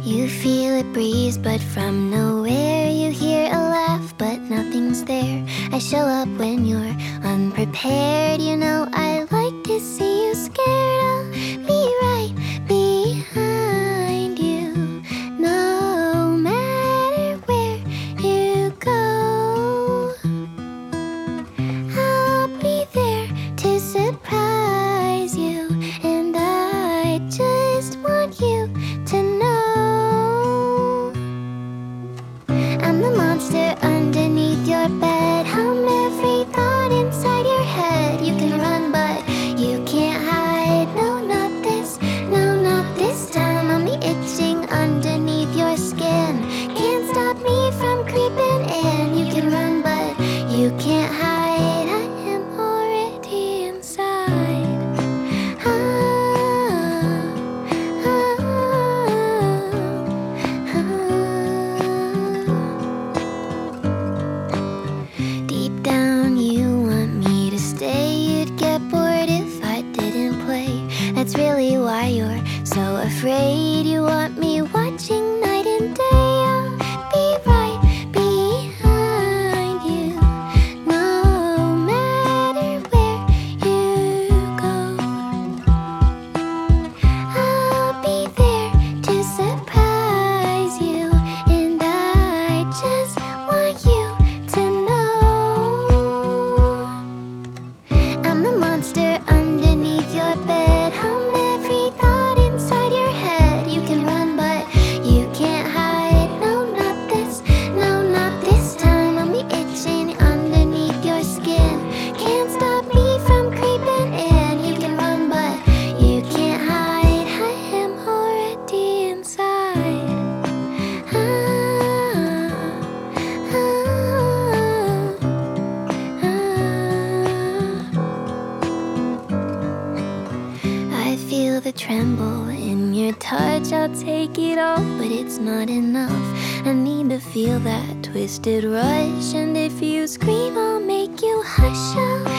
You feel a breeze, but from nowhere you hear a laugh, but nothing's there. I show up when you're unprepared. You know I like to see you scared. I'll be right behind you, no matter where you go. I'll be there to surprise you, and I just want you to know I'm the monster underneath your bed. I'm every thought inside your head. You can run, but you can't hide. No, not this, no, not this time. I'm the itching underneath your skin. Can't stop me from creeping in. You can run, but you can't hide. I am already inside. Deep down you want me to stay. You'd get bored if I didn't play. That's really why you're so afraid. You want me watching night and day. I'll be right behind you, no matter where you go. I'll be there to surprise you, and I just want you to know I'm the monster underneath your bed. I'm every thought inside your head. You can run, but you can't hide. No, not this, no, not this time. I'm the itching underneath your skin. Can't stop me from creeping in. You can run, but you can't hide. I am already inside. I feel the tremble in your touch. I'll take it all, but it's not enough. I need to feel that twisted rush, and if you scream, I'll make you hush. I'll